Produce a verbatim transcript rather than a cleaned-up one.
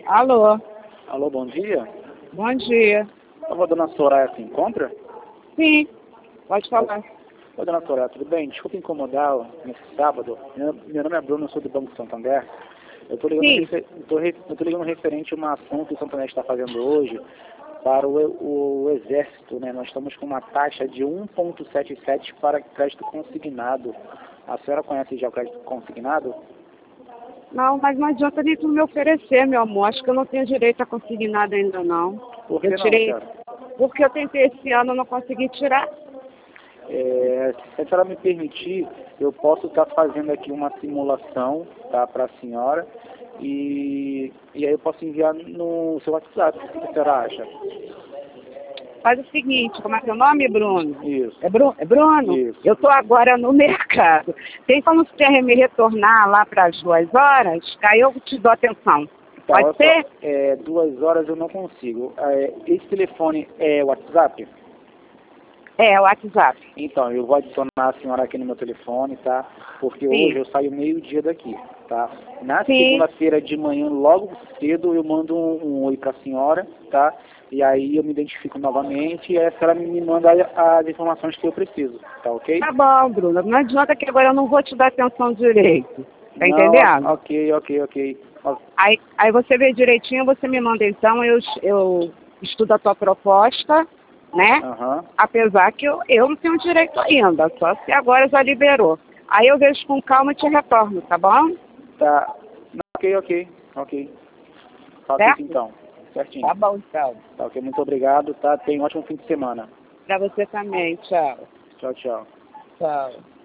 Alô, Alô, bom dia. bom dia. A dona Soraya se encontra? Sim, pode falar. Oi, dona Soraya, tudo bem? Desculpa incomodá-la nesse sábado. Meu, meu nome é Bruno, eu sou do Banco Santander. Eu estou ligando, Sim. refer, eu tô re, eu tô ligando referente a uma ação que o Santander está fazendo hoje para o, o Exército, né? Nós estamos com uma taxa de um vírgula setenta e sete para crédito consignado. A senhora conhece já o crédito consignado? Não, mas não adianta nem tu me oferecer, meu amor. Acho que eu não tenho direito a conseguir nada ainda, não. Por que Eu não, tirei, senhora? porque eu tentei esse ano e não consegui tirar. É, se a senhora me permitir, eu posso estar fazendo aqui uma simulação, tá, para a senhora e, e aí eu posso enviar no seu WhatsApp. O que a senhora acha? Faz o seguinte, como é seu nome, Bruno? Isso. É, Bru é Bruno? Isso. Eu estou agora no mercado. Tem como você me retornar lá para as duas horas? Que aí eu te dou atenção. Tá, Pode olha ser? só, é, duas horas eu não consigo. É, esse telefone é WhatsApp? É, o WhatsApp. Então, eu vou adicionar a senhora aqui no meu telefone, tá? Porque Sim. hoje eu saio meio-dia daqui, tá? Na Sim. segunda-feira de manhã, logo cedo, eu mando um, um oi pra senhora, tá? E aí eu me identifico novamente e aí a senhora me manda as informações que eu preciso, tá ok? Tá bom, Bruno. Não adianta que agora eu não vou te dar atenção direito. Tá Não, entendendo? ok, ok, ok. Aí, aí você vê direitinho, você me manda então, eu, eu estudo a tua proposta, né? Aham. Apesar que eu, eu não tenho direito ainda, só se agora já liberou. Aí eu vejo com calma e te retorno, tá bom? Tá. Não, ok, ok, ok. Faço Certo? isso então, certinho. Tá bom, então. Tá, ok, muito obrigado, tá? Tenha um ótimo fim de semana. Pra você também, tchau. Tchau, tchau. Tchau.